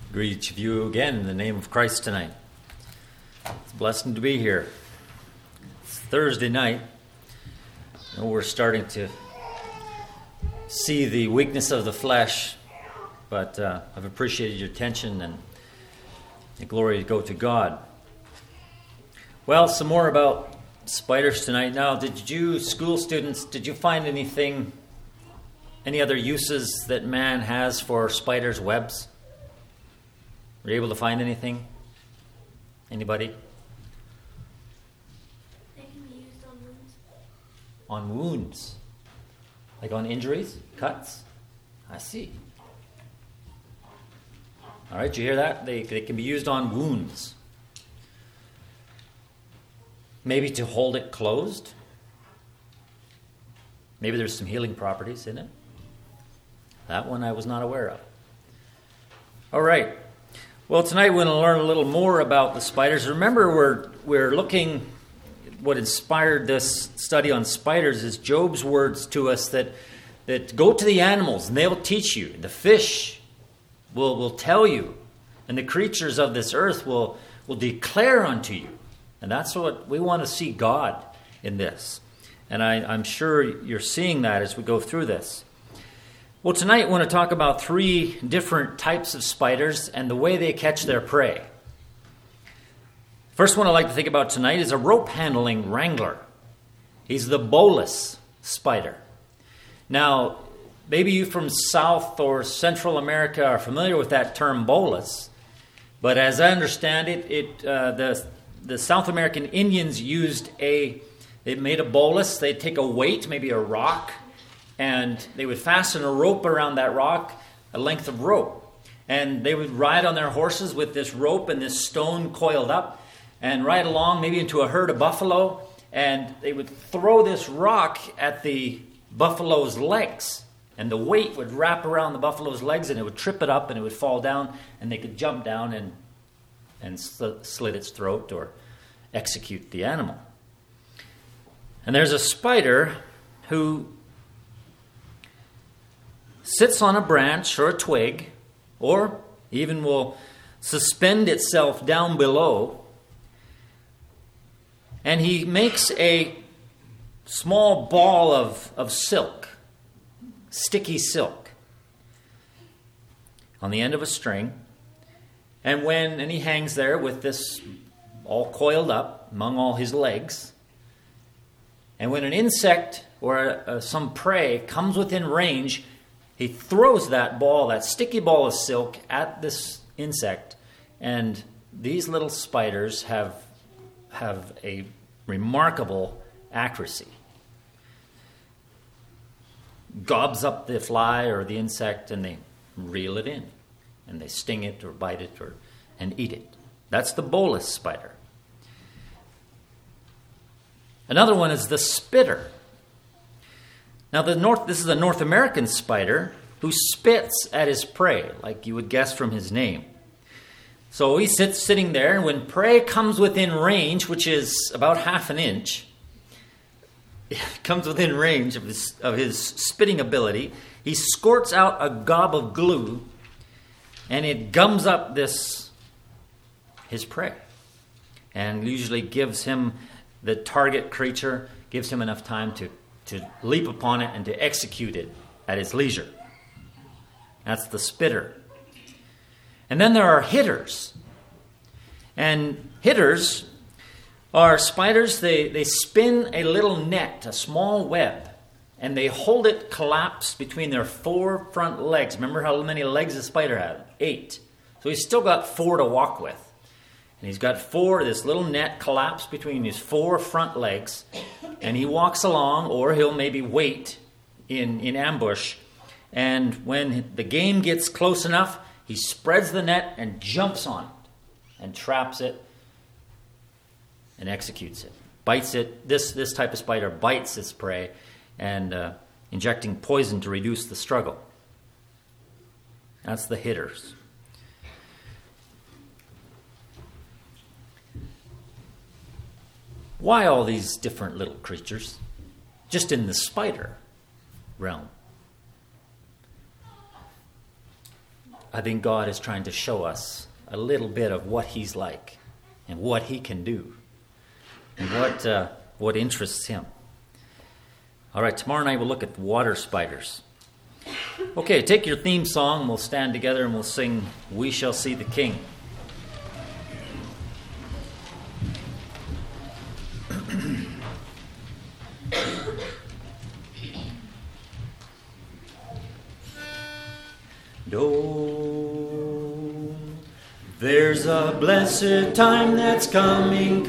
Greet each of you again in the name of Christ tonight. It's a blessing to be here. It's Thursday night. I know we're starting to see the weakness of the flesh, but I've appreciated your attention, and the glory to go to God. Well, some more about spiders tonight. Now, did you, school students, did you find any other uses that man has for spiders' webs? Were you able to find anything? Anybody? They can be used on wounds. On wounds? Like on injuries? Cuts? I see. All right, did you hear that? They can be used on wounds. Maybe to hold it closed. Maybe there's some healing properties in it. That one I was not aware of. All right. Well, tonight we're going to learn a little more about the spiders. Remember, we're looking, what inspired this study on spiders is Job's words to us that go to the animals and they'll teach you. The fish will tell you, and the creatures of this earth will declare unto you. And that's what we want to see God in this. And I'm sure you're seeing that as we go through this. Well, tonight I want to talk about 3 different types of spiders and the way they catch their prey. First one I'd like to think about tonight is a rope-handling wrangler. He's the bolus spider. Now, maybe you from South or Central America are familiar with that term bolus, but as I understand it, the South American Indians they made a bolus. They'd take a weight, maybe a rock, and they would fasten a rope around that rock, a length of rope. And they would ride on their horses with this rope and this stone coiled up and ride along maybe into a herd of buffalo. And they would throw this rock at the buffalo's legs. And the weight would wrap around the buffalo's legs and it would trip it up and it would fall down. And they could jump down and slit its throat or execute the animal. And there's a spider who sits on a branch or a twig, or even will suspend itself down below, and he makes a small ball of silk, sticky silk, on the end of a string, and he hangs there with this all coiled up among all his legs, and when an insect or some prey comes within range, he throws that ball, that sticky ball of silk, at this insect, and these little spiders have a remarkable accuracy. Gobs up the fly or the insect, and they reel it in, and they sting it or bite it and eat it. That's the bolus spider. Another one is the spitter. Now, this is a North American spider who spits at his prey, like you would guess from his name. So he sits sitting there, and when prey comes within range, which is about half an inch, comes within range of his spitting ability, he squirts out a gob of glue, and it gums up his prey, and usually gives him, the target creature, gives him enough time to leap upon it and to execute it at his leisure. That's the spitter. And then there are hitters. And hitters are spiders, they spin a little net, a small web, and they hold it collapsed between their 4 front legs. Remember how many legs a spider has? 8. So he's still got 4 to walk with. And he's got 4, this little net collapsed between his 4 front legs, and he walks along, or he'll maybe wait in ambush. And when the game gets close enough, he spreads the net and jumps on it and traps it and executes it. Bites it. This type of spider bites its prey and injecting poison to reduce the struggle. That's the hitters. Why all these different little creatures? Just in the spider realm. I think God is trying to show us a little bit of what he's like and what he can do and what interests him. All right, tomorrow night we'll look at water spiders. Okay, take your theme song, and we'll stand together and we'll sing "We Shall See the King." Oh, there's a blessed time that's coming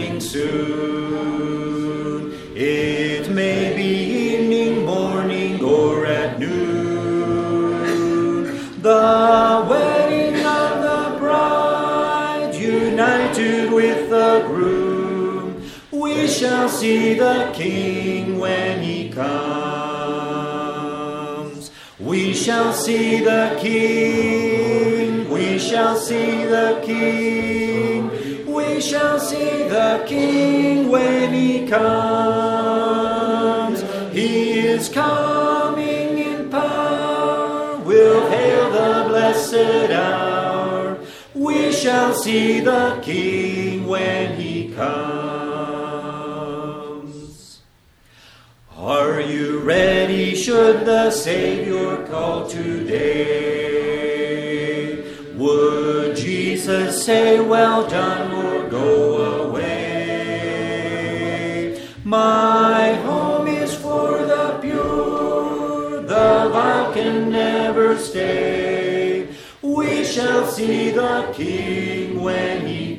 soon. It may be evening, morning, or at noon. The wedding of the bride, united with the groom. We shall see the King when he comes. We shall see the King. We shall see the King. We shall see the King when he comes. He is coming in power. We'll hail the blessed hour. We shall see the King when he comes. Are you ready should the Savior call today? Would Jesus say, "Well done," or go away? My home is for the pure, the vile can never stay. We shall see the King when he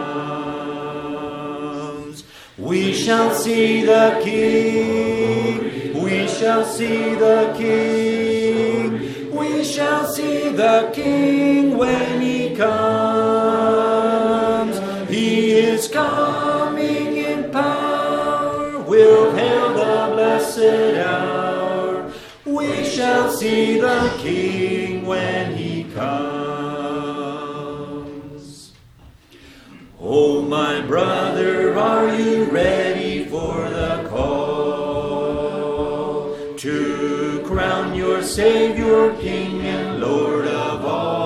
comes. We shall see the King. We shall see the King. We shall see the King when he comes. He is coming in power. We'll hail the blessed hour. We shall see the King when he comes. Oh, my brother, are you ready for the call to crown your Savior, King and Lord of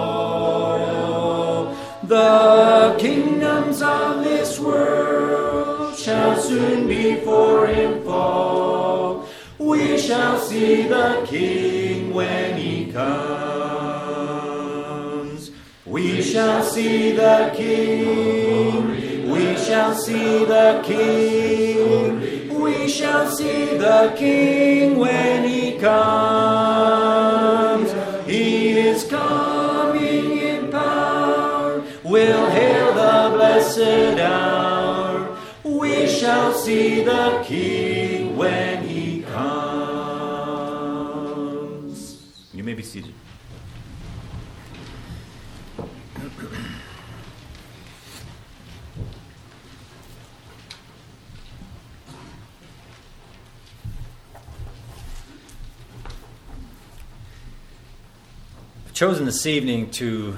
all? The kingdoms of this world shall soon before him fall. We shall see the King when he comes. We shall see the King. We shall see the King. We shall see the King when he comes. He is coming in power. We'll hail the blessed hour. We shall see the King when he comes. You may be seated. Chosen this evening to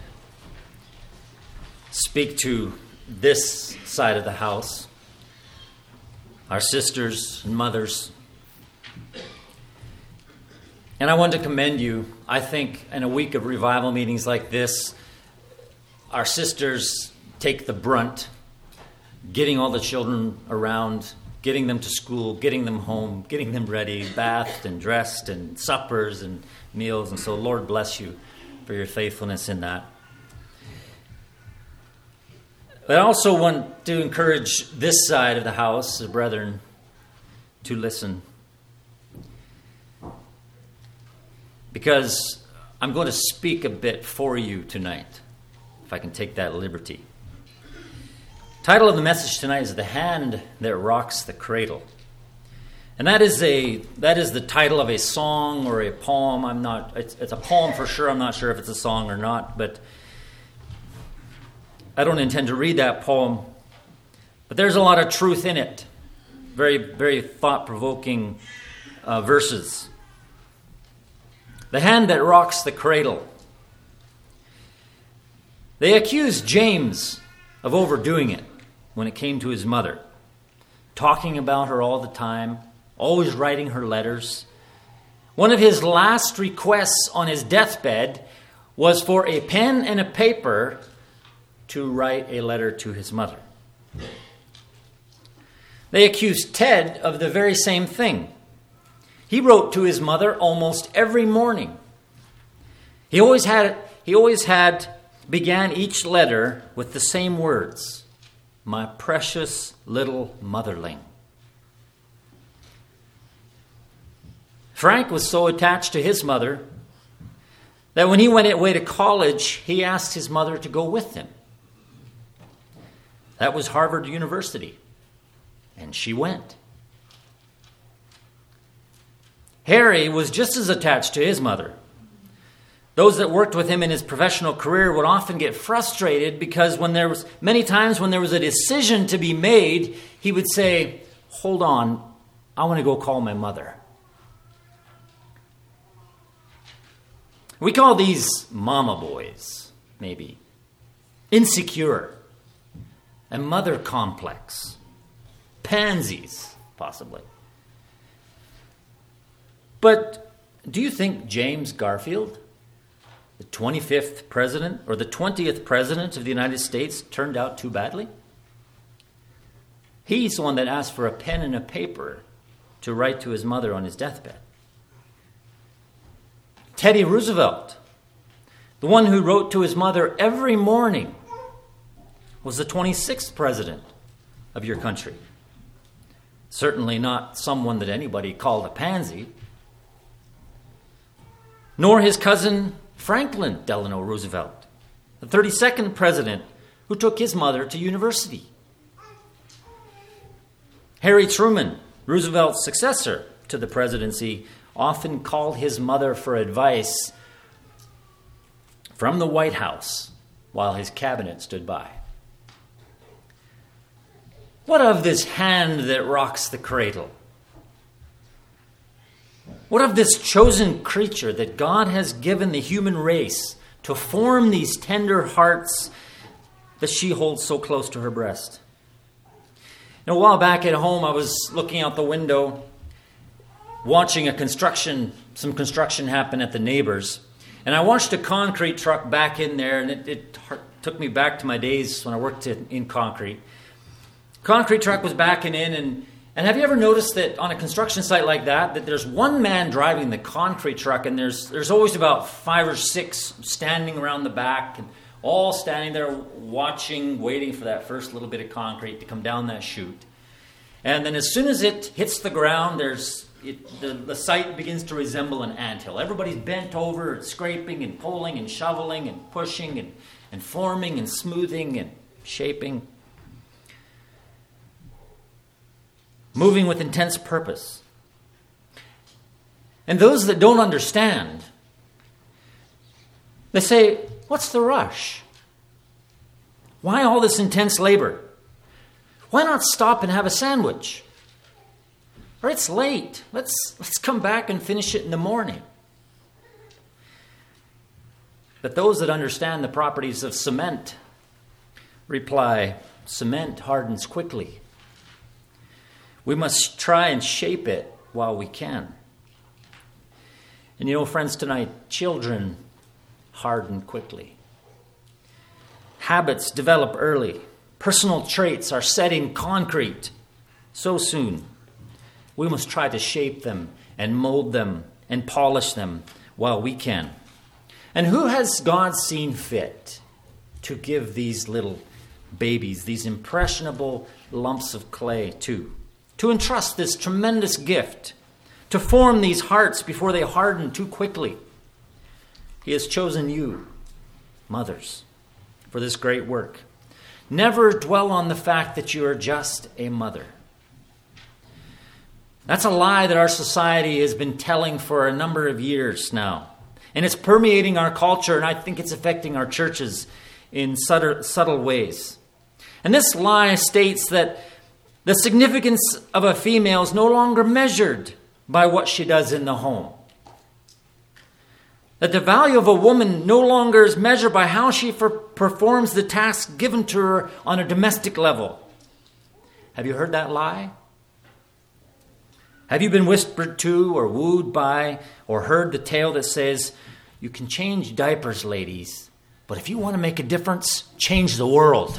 speak to this side of the house, our sisters and mothers. And I want to commend you. I think in a week of revival meetings like this, our sisters take the brunt, getting all the children around, getting them to school, getting them home, getting them ready, bathed and dressed, and suppers and meals. And so Lord bless you for your faithfulness in that. But I also want to encourage this side of the house, the brethren, to listen. Because I'm going to speak a bit for you tonight, if I can take that liberty. Title of the message tonight is "The Hand That Rocks the Cradle." And that is the title of a song or a poem. It's a poem for sure. I'm not sure if it's a song or not, but I don't intend to read that poem. But there's a lot of truth in it. Very, very thought-provoking verses. The hand that rocks the cradle. They accused James of overdoing it when it came to his mother, talking about her all the time, always writing her letters. One of his last requests on his deathbed was for a pen and a paper to write a letter to his mother. They accused Ted of the very same thing. He wrote to his mother almost every morning. He always began each letter with the same words, "My precious little motherling." Frank was so attached to his mother that when he went away to college, he asked his mother to go with him. That was Harvard University, and she went. Harry was just as attached to his mother. Those that worked with him in his professional career would often get frustrated because many times when there was a decision to be made, he would say, "Hold on, I want to go call my mother." We call these mama boys, maybe. Insecure. A mother complex. Pansies, possibly. But do you think James Garfield, the 25th president or the 20th president of the United States, turned out too badly? He's the one that asked for a pen and a paper to write to his mother on his deathbed. Teddy Roosevelt, the one who wrote to his mother every morning, was the 26th president of your country. Certainly not someone that anybody called a pansy. Nor his cousin Franklin Delano Roosevelt, the 32nd president who took his mother to university. Harry Truman, Roosevelt's successor to the presidency, often called his mother for advice from the White House while his cabinet stood by. What of this hand that rocks the cradle? What of this chosen creature that God has given the human race to form these tender hearts that she holds so close to her breast? A while back at home, I was looking out the window, watching some construction happen at the neighbors. And I watched a concrete truck back in there, and it took me back to my days when I worked in concrete. Concrete truck was backing in, and have you ever noticed that on a construction site like that there's one man driving the concrete truck, and there's always about 5 or 6 standing around the back, and all standing there watching, waiting for that first little bit of concrete to come down that chute. And then as soon as it hits the ground, the site begins to resemble an anthill. Everybody's bent over, scraping and pulling and shoveling and pushing and forming and smoothing and shaping. Moving with intense purpose. And those that don't understand, they say, "What's the rush? Why all this intense labor? Why not stop and have a sandwich? Or it's late. Let's come back and finish it in the morning." But those that understand the properties of cement reply, "Cement hardens quickly. We must try and shape it while we can." And you know, friends, tonight, children harden quickly. Habits develop early. Personal traits are set in concrete so soon. We must try to shape them and mold them and polish them while we can. And who has God seen fit to give these little babies, these impressionable lumps of clay to entrust this tremendous gift, to form these hearts before they harden too quickly? He has chosen you, mothers, for this great work. Never dwell on the fact that you are just a mother. That's a lie that our society has been telling for a number of years now. And it's permeating our culture, and I think it's affecting our churches in subtle ways. And this lie states that the significance of a female is no longer measured by what she does in the home. That the value of a woman no longer is measured by how she performs the task given to her on a domestic level. Have you heard that lie? Have you been whispered to or wooed by or heard the tale that says, You can change diapers, ladies, but if you want to make a difference, change the world.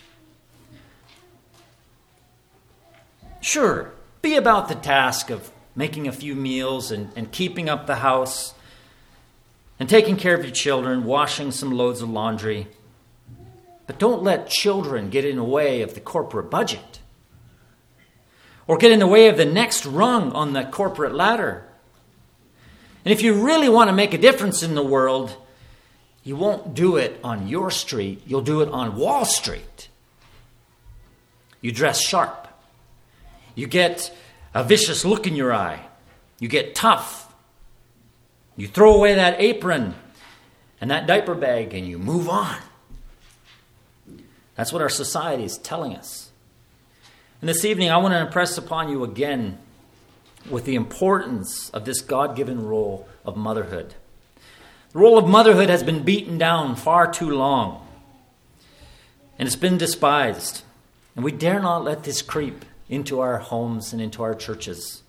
Sure, be about the task of making a few meals and keeping up the house and taking care of your children, washing some loads of laundry. But don't let children get in the way of the corporate budget or get in the way of the next rung on the corporate ladder. And if you really want to make a difference in the world, you won't do it on your street. You'll do it on Wall Street. You dress sharp. You get a vicious look in your eye. You get tough. You throw away that apron and that diaper bag and you move on. That's what our society is telling us. And this evening, I want to impress upon you again with the importance of this God-given role of motherhood. The role of motherhood has been beaten down far too long, and it's been despised. And we dare not let this creep into our homes and into our churches.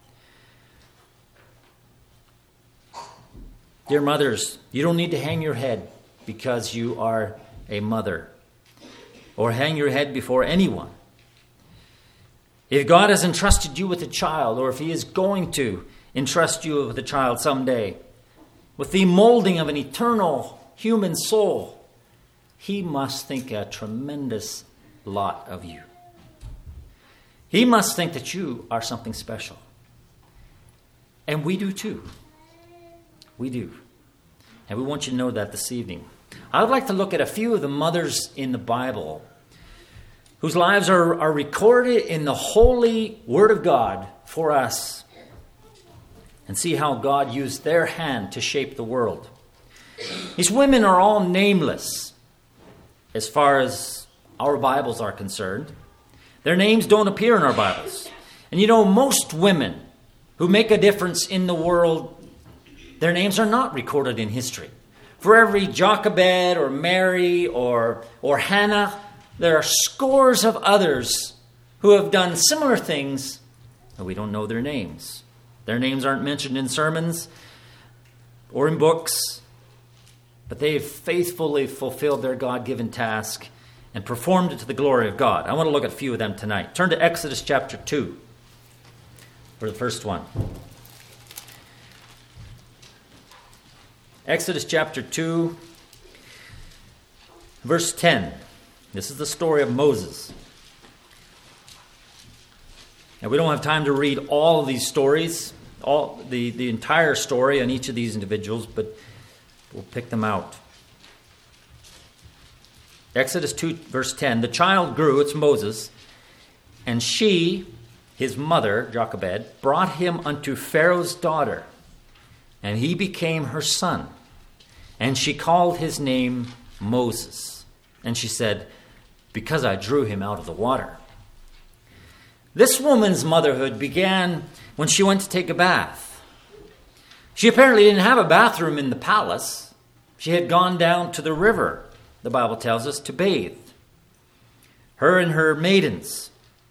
Dear mothers, you don't need to hang your head because you are a mother, or hang your head before anyone. If God has entrusted you with a child, or if he is going to entrust you with a child someday, with the molding of an eternal human soul, he must think a tremendous lot of you. He must think that you are something special. And we do too. We do. And we want you to know that this evening. I would like to look at a few of the mothers in the Bible whose lives are recorded in the holy Word of God for us, and see how God used their hand to shape the world. These women are all nameless as far as our Bibles are concerned. Their names don't appear in our Bibles. And you know, most women who make a difference in the world, their names are not recorded in history. For every Jochebed or Mary or Hannah, there are scores of others who have done similar things, but we don't know their names. Their names aren't mentioned in sermons or in books, but they have faithfully fulfilled their God-given task and performed it to the glory of God. I want to look at a few of them tonight. Turn to Exodus chapter 2 for the first one. Exodus chapter 2, verse 10. This is the story of Moses. And we don't have time to read all of these stories, the entire story on each of these individuals, but we'll pick them out. Exodus 2, verse 10. The child grew, it's Moses, and she, his mother, Jochebed, brought him unto Pharaoh's daughter, and he became her son. And she called his name Moses. And she said, because I drew him out of the water. This woman's motherhood began when she went to take a bath. She apparently didn't have a bathroom in the palace. She had gone down to the river, the Bible tells us, to bathe. Her and her maidens.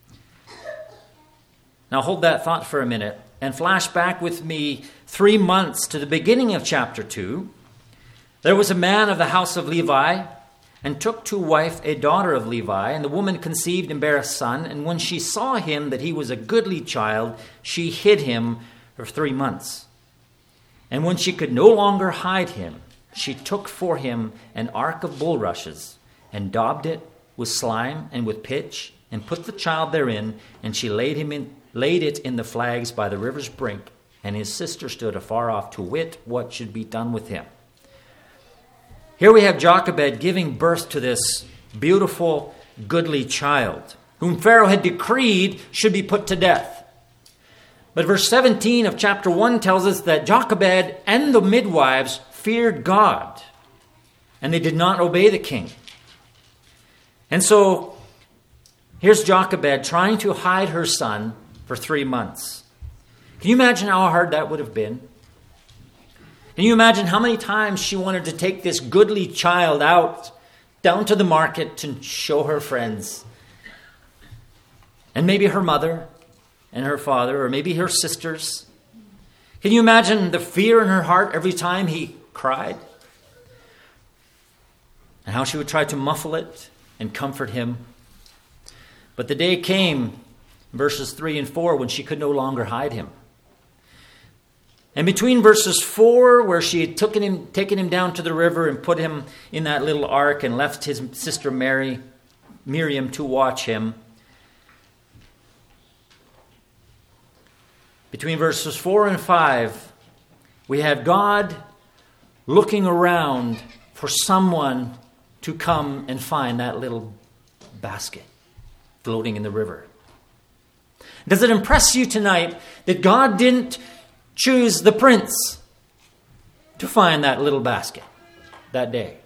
Now hold that thought for a minute and flash back with me 3 months to the beginning of chapter 2. There was a man of the house of Levi, and took to wife a daughter of Levi, and the woman conceived and bare a son. And when she saw him that he was a goodly child, she hid him for 3 months. And when she could no longer hide him, she took for him an ark of bulrushes, and daubed it with slime and with pitch, and put the child therein, and she laid it in the flags by the river's brink, and his sister stood afar off to wit what should be done with him. Here we have Jochebed giving birth to this beautiful, goodly child, whom Pharaoh had decreed should be put to death. But verse 17 of chapter 1 tells us that Jochebed and the midwives feared God, and they did not obey the king. And so, here's Jochebed trying to hide her son for 3 months. Can you imagine how hard that would have been? Can you imagine how many times she wanted to take this goodly child out, down to the market to show her friends? And maybe her mother and her father, or maybe her sisters. Can you imagine the fear in her heart every time he cried, and how she would try to muffle it and comfort him. But the day came, verses 3 and 4, when she could no longer hide him. And between verses 4, where she had taken him down to the river and put him in that little ark and left his sister Miriam to watch him, between verses 4 and 5, we have God looking around for someone to come and find that little basket floating in the river. Does it impress you tonight that God didn't choose the prince to find that little basket that day?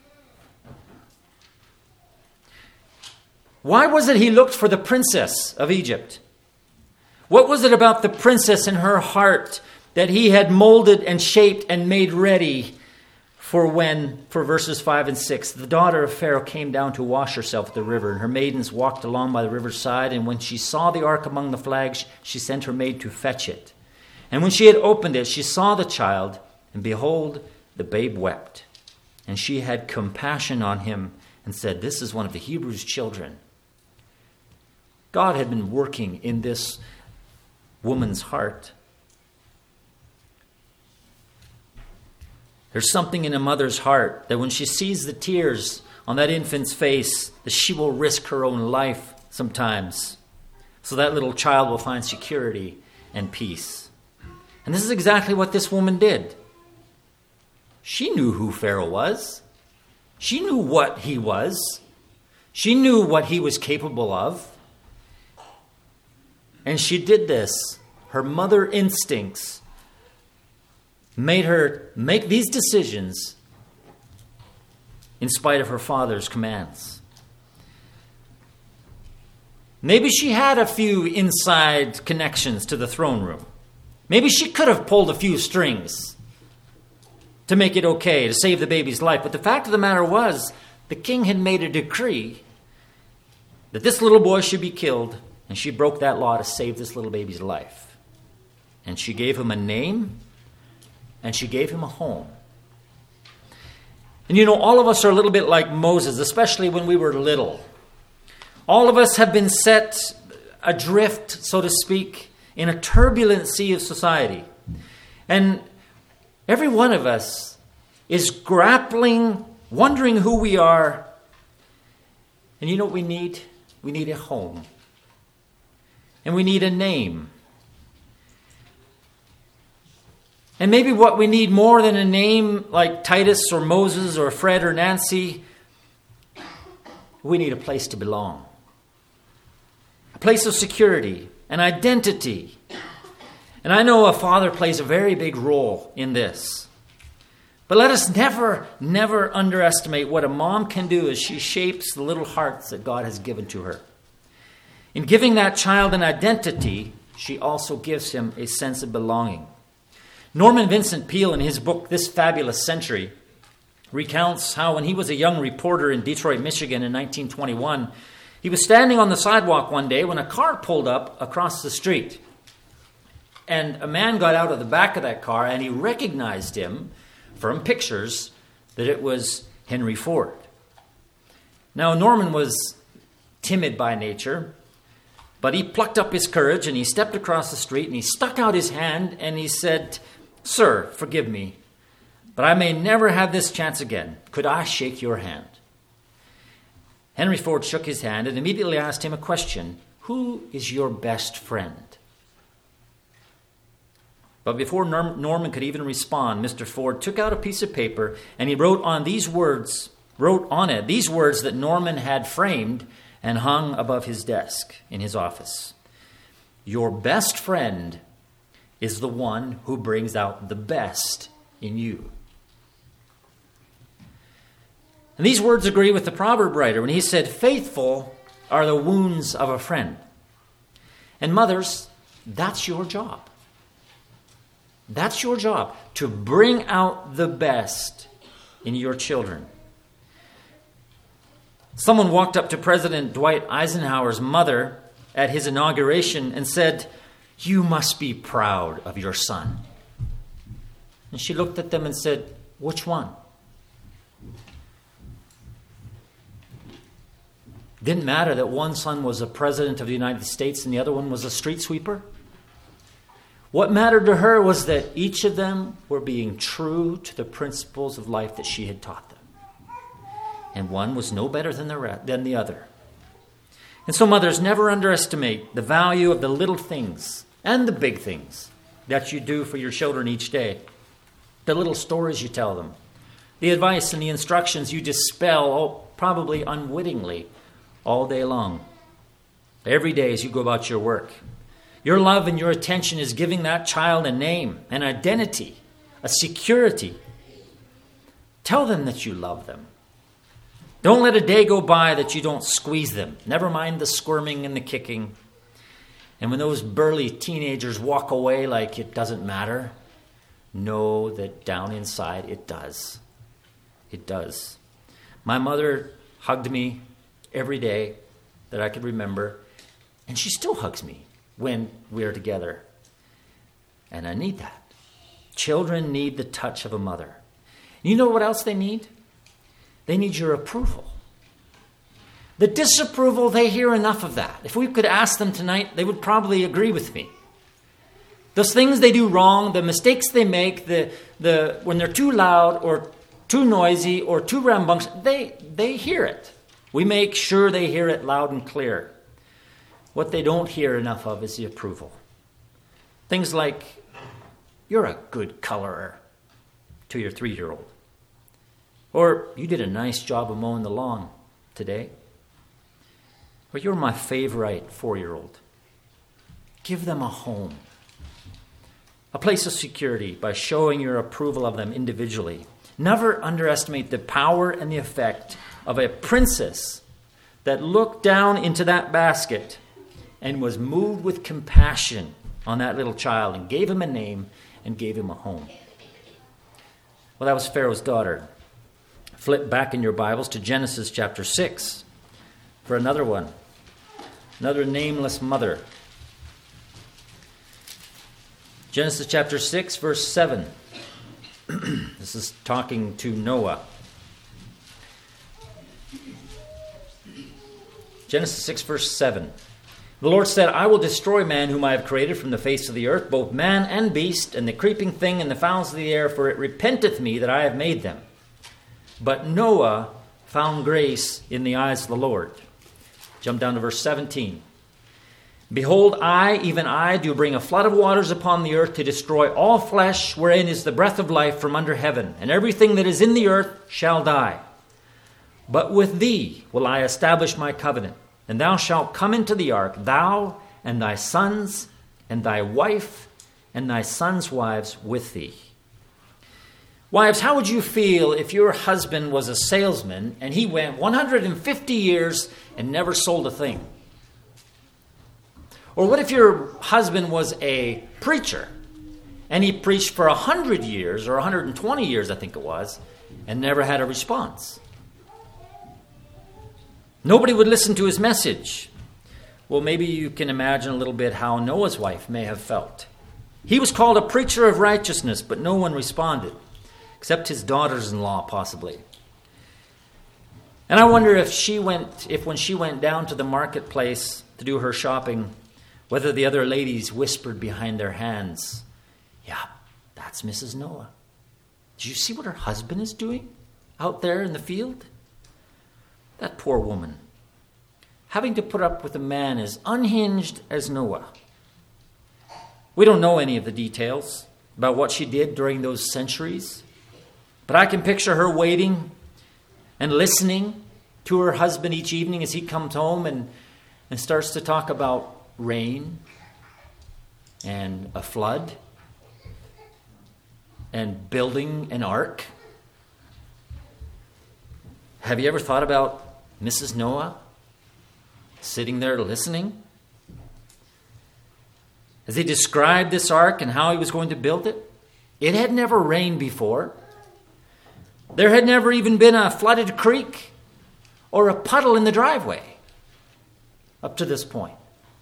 Why was it he looked for the princess of Egypt? What was it about the princess in her heart that he had molded and shaped and made ready for verses 5 and 6, the daughter of Pharaoh came down to wash herself at the river, and her maidens walked along by the river's side, and when she saw the ark among the flags, she sent her maid to fetch it. And when she had opened it, she saw the child, and behold, the babe wept. And she had compassion on him and said, "This is one of the Hebrews' children." God had been working in this woman's heart. There's something in a mother's heart that when she sees the tears on that infant's face, that she will risk her own life sometimes, so that little child will find security and peace. And this is exactly what this woman did. She knew who Pharaoh was. She knew what he was. She knew what he was capable of. And she did this. Her mother instincts made her make these decisions in spite of her father's commands. Maybe she had a few inside connections to the throne room. Maybe she could have pulled a few strings to make it okay, to save the baby's life. But the fact of the matter was, the king had made a decree that this little boy should be killed, and she broke that law to save this little baby's life. And she gave him a name, and she gave him a home. And you know, all of us are a little bit like Moses, especially when we were little. All of us have been set adrift, so to speak, in a turbulent sea of society. And every one of us is grappling, wondering who we are. And you know what we need? We need a home. And we need a name. And maybe what we need more than a name like Titus or Moses or Fred or Nancy, we need a place to belong. A place of security, an identity. And I know a father plays a very big role in this. But let us never underestimate what a mom can do as she shapes the little hearts that God has given to her. In giving that child an identity, she also gives him a sense of belonging. Norman Vincent Peale, in his book, This Fabulous Century, recounts how when he was a young reporter in Detroit, Michigan in 1921, he was standing on the sidewalk one day when a car pulled up across the street. And a man got out of the back of that car and he recognized him from pictures that it was Henry Ford. Now, Norman was timid by nature, but he plucked up his courage and he stepped across the street and he stuck out his hand and he said, "Sir, forgive me, but I may never have this chance again. Could I shake your hand?" Henry Ford shook his hand and immediately asked him a question. "Who is your best friend?" But before Norman could even respond, Mr. Ford took out a piece of paper and he wrote on it these words that Norman had framed and hung above his desk in his office. "Your best friend is the one who brings out the best in you." And these words agree with the proverb writer when he said, "Faithful are the wounds of a friend." And mothers, that's your job. That's your job, to bring out the best in your children. Someone walked up to President Dwight Eisenhower's mother at his inauguration and said, "You must be proud of your son." And she looked at them and said, Which one? Didn't matter that one son was a president of the United States and the other one was a street sweeper. What mattered to her was that each of them were being true to the principles of life that she had taught them. And one was no better than the other. And so mothers, never underestimate the value of the little things and the big things that you do for your children each day. The little stories you tell them. The advice and the instructions you dispel, probably unwittingly, all day long. Every day as you go about your work. Your love and your attention is giving that child a name, an identity, a security. Tell them that you love them. Don't let a day go by that you don't squeeze them. Never mind the squirming and the kicking. And when those burly teenagers walk away like it doesn't matter, know that down inside it does. It does. My mother hugged me every day that I could remember, and she still hugs me when we're together. And I need that. Children need the touch of a mother. You know what else they need? They need your approval. The disapproval, they hear enough of that. If we could ask them tonight, they would probably agree with me. Those things they do wrong, the mistakes they make, when they're too loud or too noisy or too rambunctious, they hear it. We make sure they hear it loud and clear. What they don't hear enough of is the approval. Things like, you're a good colorer to your 3-year-old. Or, you did a nice job of mowing the lawn today. Or, you're my favorite 4-year-old. Give them a home. A place of security by showing your approval of them individually. Never underestimate the power and the effect of a princess that looked down into that basket and was moved with compassion on that little child and gave him a name and gave him a home. Well, that was Pharaoh's daughter. Flip back in your Bibles to Genesis chapter 6 for another one. Another nameless mother. Genesis chapter 6, verse 7. This is talking to Noah. Genesis 6, verse 7. The Lord said, I will destroy man whom I have created from the face of the earth, both man and beast, and the creeping thing and the fowls of the air, for it repenteth me that I have made them. But Noah found grace in the eyes of the Lord. Jump down to verse 17. Behold, I, even I, do bring a flood of waters upon the earth to destroy all flesh, wherein is the breath of life from under heaven, and everything that is in the earth shall die. But with thee will I establish my covenant, and thou shalt come into the ark, thou and thy sons, and thy wife, and thy sons' wives with thee. Wives, how would you feel if your husband was a salesman and he went 150 years and never sold a thing? Or what if your husband was a preacher and he preached for 100 years or 120 years, I think it was, and never had a response? Nobody would listen to his message. Well, maybe you can imagine a little bit how Noah's wife may have felt. He was called a preacher of righteousness, but no one responded, except his daughters-in-law, possibly. And I wonder if when she went down to the marketplace to do her shopping, whether the other ladies whispered behind their hands, yeah, that's Mrs. Noah. Did you see what her husband is doing out there in the field? That poor woman, having to put up with a man as unhinged as Noah. We don't know any of the details about what she did during those centuries, but I can picture her waiting and listening to her husband each evening as he comes home and starts to talk about rain and a flood and building an ark. Have you ever thought about Mrs. Noah sitting there listening as he described this ark and how he was going to build it? It had never rained before. There had never even been a flooded creek or a puddle in the driveway up to this point.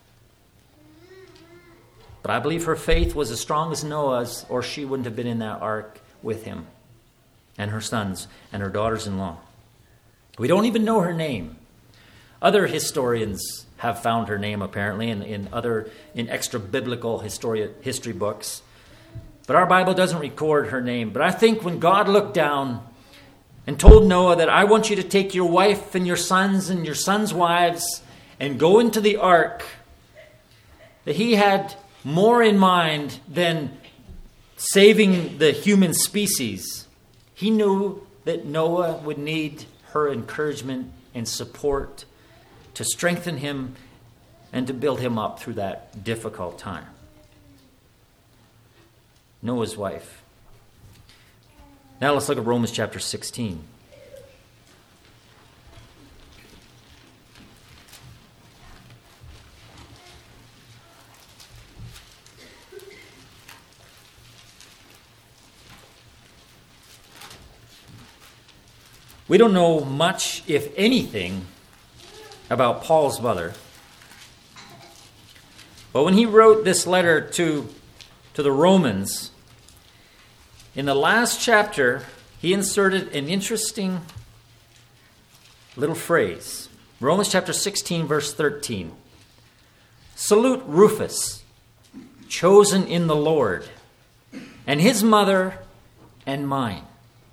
But I believe her faith was as strong as Noah's, or she wouldn't have been in that ark with him. and her sons and her daughters-in-law. We don't even know her name. Other historians have found her name, apparently, in extra-biblical history books. But our Bible doesn't record her name. But I think when God looked down and told Noah that I want you to take your wife and your sons' wives and go into the ark, that he had more in mind than saving the human species. He knew that Noah would need her encouragement and support to strengthen him and to build him up through that difficult time. Noah's wife. Now let's look at Romans chapter 16. We don't know much, if anything, about Paul's mother. But when he wrote this letter to the Romans, in the last chapter, he inserted an interesting little phrase. Romans chapter 16, verse 13. Salute Rufus, chosen in the Lord, and his mother and mine.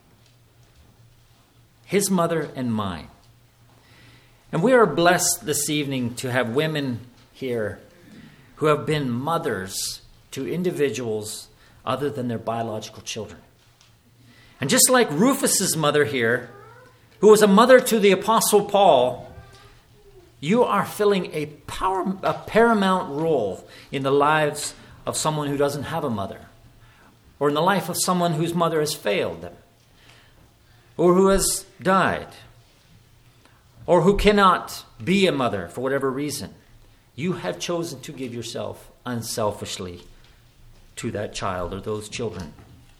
His mother and mine. And we are blessed this evening to have women here who have been mothers to individuals other than their biological children. And just like Rufus's mother here, who was a mother to the Apostle Paul, you are filling a paramount role in the lives of someone who doesn't have a mother, or in the life of someone whose mother has failed them, or who has died, or who cannot be a mother for whatever reason. You have chosen to give yourself unselfishly to that child or those children.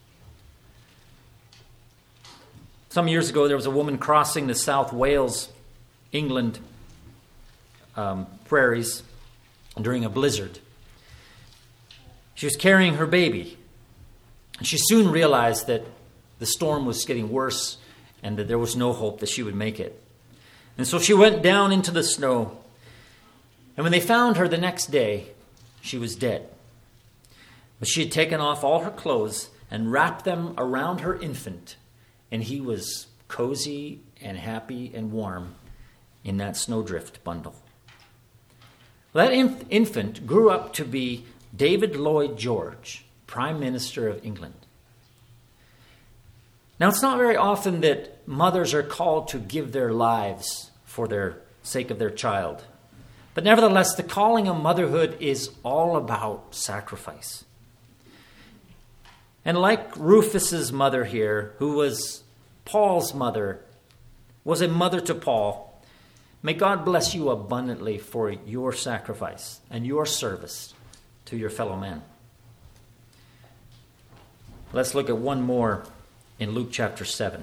Some years ago, there was a woman crossing the South Wales, England prairies during a blizzard. She was carrying her baby. And she soon realized that the storm was getting worse and that there was no hope that she would make it. And so she went down into the snow. And when they found her the next day, she was dead. But she had taken off all her clothes and wrapped them around her infant. And he was cozy and happy and warm in that snowdrift bundle. Well, that infant grew up to be David Lloyd George, Prime Minister of England. Now, it's not very often that mothers are called to give their lives for the sake of their child. But nevertheless, the calling of motherhood is all about sacrifice. And like Rufus's mother here, who was Paul's mother, was a mother to Paul, may God bless you abundantly for your sacrifice and your service to your fellow man. Let's look at one more in Luke chapter 7.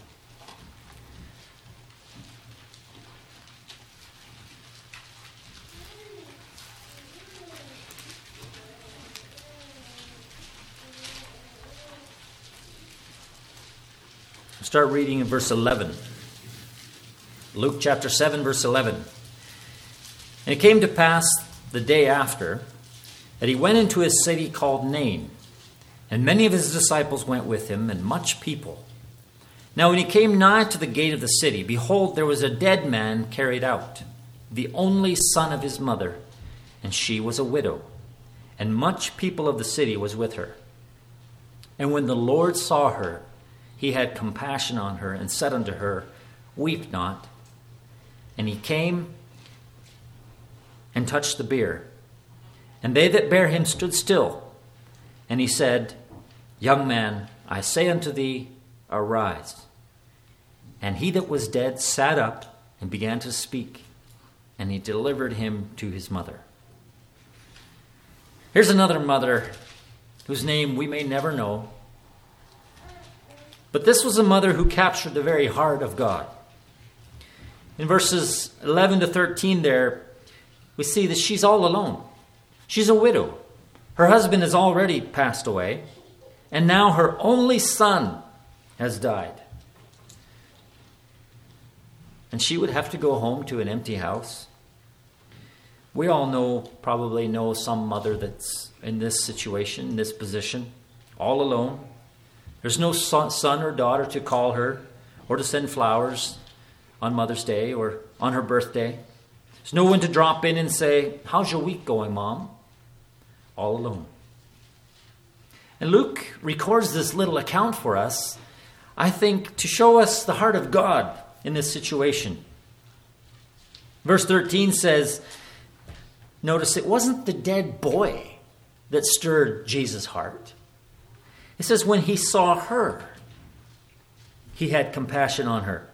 Start reading in verse 11. Luke chapter 7, verse 11. And it came to pass the day after that he went into a city called Nain, and many of his disciples went with him, and much people. Now when he came nigh to the gate of the city, behold, there was a dead man carried out, the only son of his mother, and she was a widow, and much people of the city was with her. And when the Lord saw her, he had compassion on her, and said unto her, Weep not. And he came and touched the bier. And they that bare him stood still. And he said, Young man, I say unto thee, arise. And he that was dead sat up and began to speak. And he delivered him to his mother. Here's another mother whose name we may never know. But this was a mother who captured the very heart of God. In verses 11 to 13 there, we see that she's all alone. She's a widow. Her husband has already passed away. And now her only son has died. And she would have to go home to an empty house. We all probably know some mother that's in this situation, in this position, all alone. There's no son or daughter to call her or to send flowers on Mother's Day or on her birthday. There's no one to drop in and say, "How's your week going, Mom?" All alone. And Luke records this little account for us, I think, to show us the heart of God in this situation. Verse 13 says, notice it wasn't the dead boy that stirred Jesus' heart. It says when he saw her, he had compassion on her.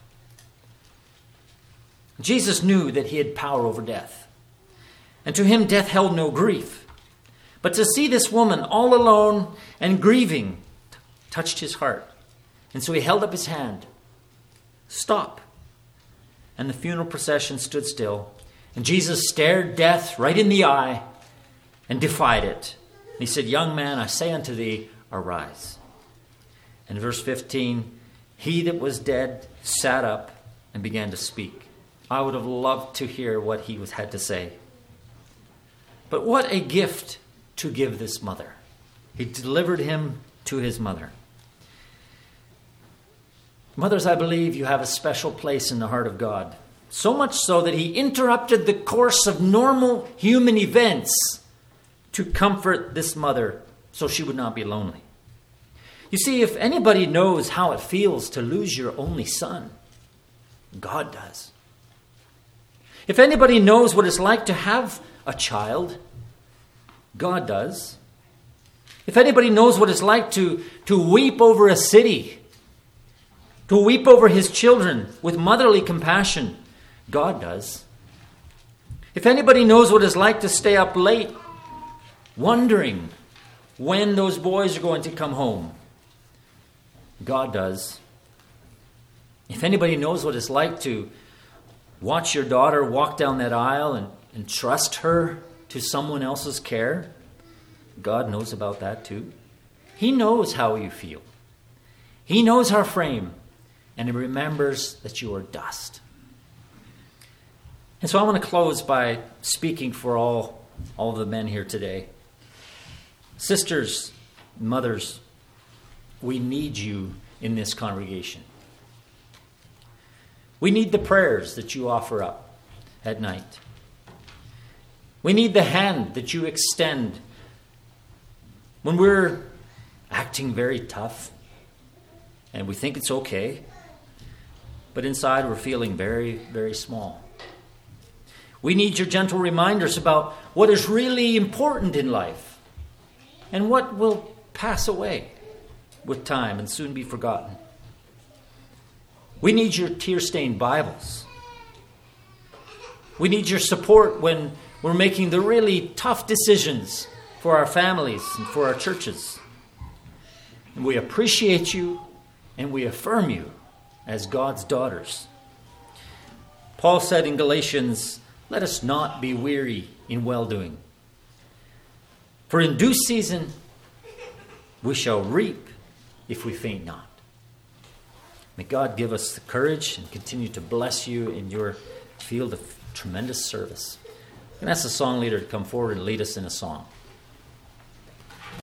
Jesus knew that he had power over death. And to him, death held no grief. But to see this woman all alone and grieving touched his heart. And so he held up his hand. Stop. And the funeral procession stood still. And Jesus stared death right in the eye and defied it. And he said, "Young man, I say unto thee, arise." And verse 15, he that was dead sat up and began to speak. I would have loved to hear what he had to say. But what a gift to give this mother. He delivered him to his mother. Mothers, I believe you have a special place in the heart of God. So much so that he interrupted the course of normal human events to comfort this mother so she would not be lonely. You see, if anybody knows how it feels to lose your only son, God does. If anybody knows what it's like to have a child, God does. If anybody knows what it's like to weep over a city, to weep over his children with motherly compassion, God does. If anybody knows what it's like to stay up late, wondering when those boys are going to come home, God does. If anybody knows what it's like to watch your daughter walk down that aisle and trust her to someone else's care, God knows about that too. He knows how you feel. He knows our frame, and he remembers that you are dust. And so I want to close by speaking for all of the men here today. Sisters, mothers, we need you in this congregation. We need the prayers that you offer up at night. We need the hand that you extend when we're acting very tough and we think it's okay, but inside we're feeling very, very small. We need your gentle reminders about what is really important in life and what will pass away with time and soon be forgotten. We need your tear-stained Bibles. We need your support when we're making the really tough decisions for our families and for our churches. And we appreciate you and we affirm you as God's daughters. Paul said in Galatians, "Let us not be weary in well-doing. For in due season we shall reap if we faint not." May God give us the courage and continue to bless you in your field of tremendous service. And ask the song leader to come forward and lead us in a song.